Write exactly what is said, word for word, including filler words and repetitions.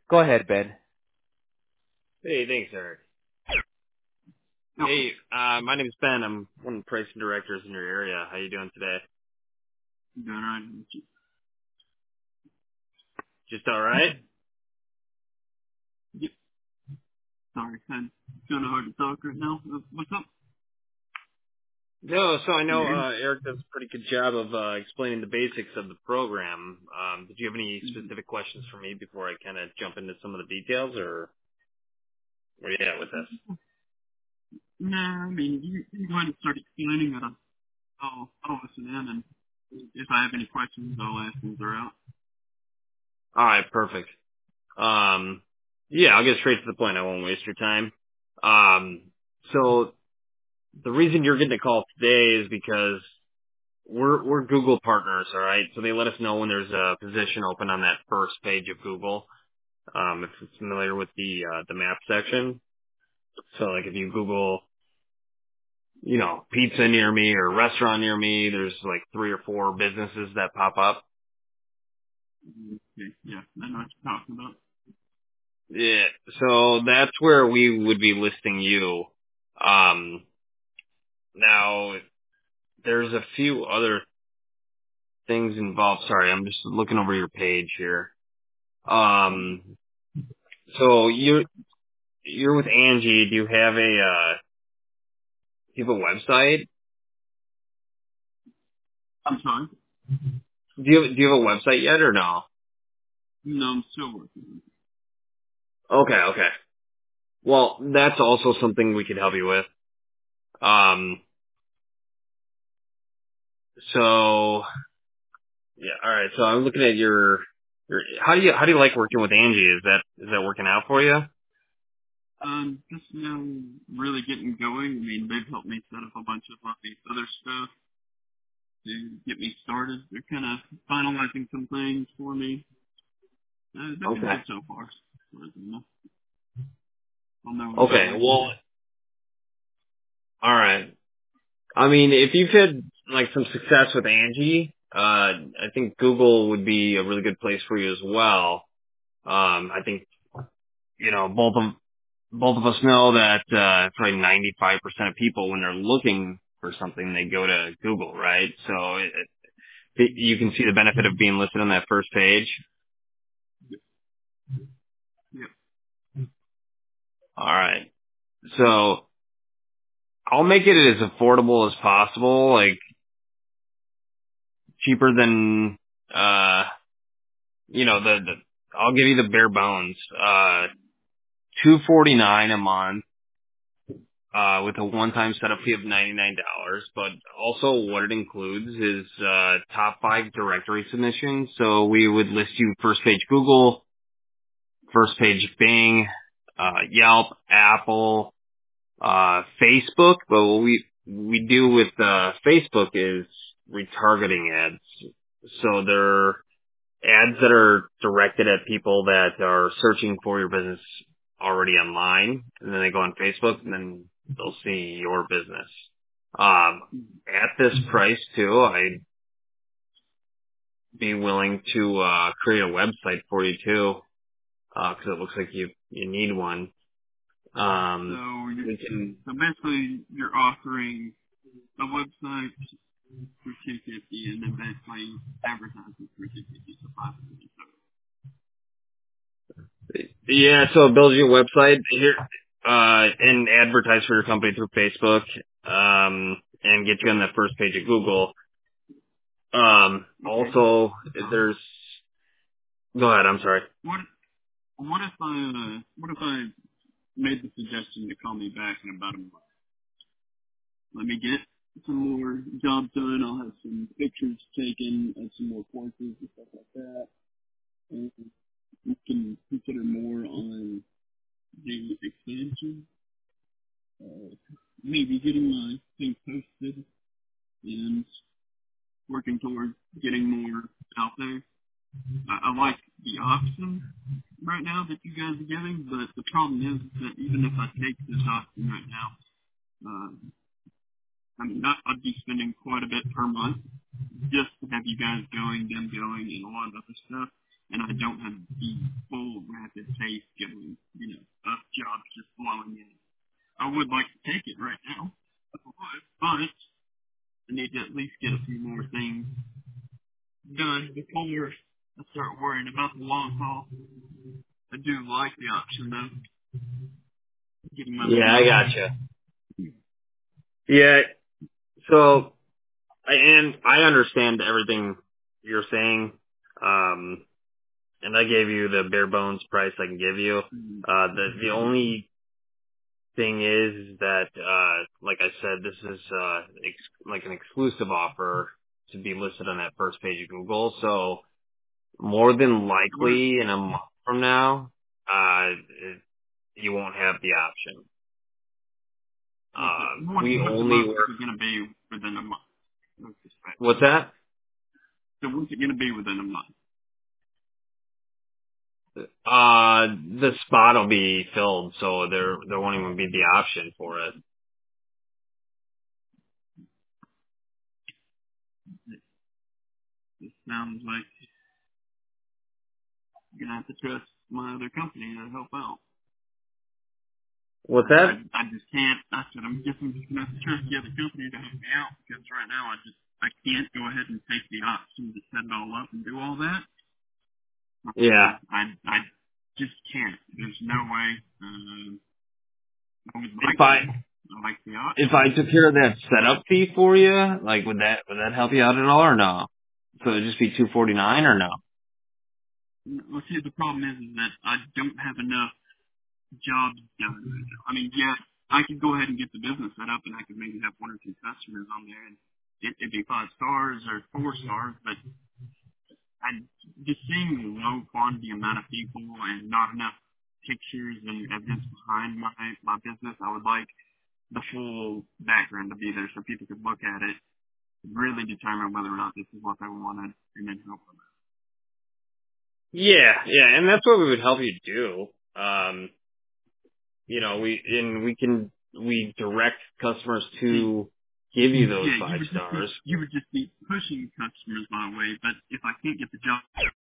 Go ahead, Ben. Hey, thanks, Eric. No. Hey, uh, my name is Ben. I'm one of the pricing directors in your area. How you doing today? Doing all right. Just all right? Yep. Sorry, I'm kind of hard to talk right now. Uh, What's up? No, so I know Yeah. uh, Eric does a pretty good job of uh, explaining the basics of the program. Um, did you have any specific questions for me before I kind of jump into some of the details, or where you at with this? No, I mean, you, you go ahead and start explaining it. I'll, I'll listen in, and if I have any questions, I'll ask them throughout. All right, perfect. Um, yeah, I'll get straight to the point. I won't waste your time. Um, so the reason you're getting a call today is because We're we're Google partners, all right. So they let us know when there's a position open on that first page of Google. Um, if it's familiar with the uh, the map section. So like if you Google, you know, pizza near me or restaurant near me, there's like three or four businesses that pop up. Okay, yeah, I know what you're talking about. Yeah. So that's where we would be listing you. Um, now there's a few other things involved. Sorry, I'm just looking over your page here. Um, so you You're with Angie. Do you have a uh, do you have a website? I'm sorry. Do you have, do you have a website yet or no? No, I'm still working. Okay, okay. Well, that's also something we could help you with. Um, so yeah, all right. So I'm looking at your your. How do you how do you like working with Angie? Is that is that working out for you? Um, just now really getting going. I mean, they've helped me set up a bunch of like, other stuff to get me started. They're kind of finalizing some things for me. Uh, they've been Okay. good so far. I'll know when I get Okay. going Well, today. all right. I mean, if you've had like some success with Angie, uh, I think Google would be a really good place for you as well. Um, I think you know both of both of us know that uh, probably ninety-five percent of people, when they're looking for something, they go to Google, right? So it, it, you can see the benefit of being listed on that first page. Yep. All right. So I'll make it as affordable as possible, like cheaper than, uh, you know, the, the I'll give you the bare bones, uh, two forty-nine a month. Uh, with a one-time setup fee of ninety-nine dollars, but also what it includes is, uh, top five directory submissions. So we would list you first page Google, first page Bing, uh, Yelp, Apple, uh, Facebook. But what we, we do with, uh, Facebook is retargeting ads. So they're ads that are directed at people that are searching for your business already online, and then they go on Facebook, and then they'll see your business. Um, at this price too, I'd be willing to uh, create a website for you too, because it looks like you you need one. So Um, you're, we can. so basically you're offering a website for two fifty and then basically advertising for two fifty so five fifty. Yeah, so build your website here, uh, and advertise for your company through Facebook, um, and get you on the first page of Google. Um, Okay. also, there's, go ahead, I'm sorry. What what if I uh, what if I made the suggestion to call me back in about a month? Let me get some more jobs done. I'll have some pictures taken of some more courses and stuff like that. And we can consider more on the expansion. Uh, maybe getting my thing posted and working towards getting more out there. I, I like the option right now that you guys are giving, but the problem is that even if I take this option right now, uh, I mean, I, I'd be spending quite a bit per month just to have you guys going, them going, and a lot of other stuff. And I don't have the full rapid pace going, you know, of jobs just flowing in. I would like to take it right now, but I need to at least get a few more things done before I start worrying about the long haul. I do like the option though. Getting my Yeah, I gotcha. Yeah, so, I- and I understand everything you're saying, um, and I gave you the bare bones price I can give you. Uh, the, the only thing is that, uh, like I said, this is, uh, ex- like an exclusive offer to be listed on that first page of Google, so more than likely in a month from now, uh, it, you won't have the option. Uh, What's, we what's the only most work, is it going to be within a month? what's that? So what's it going to be within a month? Uh, the spot will be filled, so there there won't even be the option for it. It sounds like you're going to have to trust my other company to help out. What's I, that? I just can't. I said, I'm guess I'm just going to have to trust the other company to help me out because right now I just, I can't go ahead and take the option to set it all up and do all that. Yeah. I, I just can't. There's no way. Um, I would like If I to. I like the if option. I took care of that setup fee for you, like would that would that help you out at all or no? So it'd just be two forty nine or no? Well, see, the problem is, is that I don't have enough jobs done right now. I mean, yeah, I could go ahead and get the business set up, and I could maybe have one or two customers on there, and it, it'd be five stars or four stars. But I just seeing the low quantity amount of people and not enough pictures and evidence behind my my business, I would like the full background to be there so people could look at it, really determine whether or not this is what they wanted, and then help them. Yeah, yeah, and that's what we would help you do. Um, you know, we and we can we direct customers See, to give you those yeah, you five would just be stars. you would just be pushing customers my way, but if I can't get the job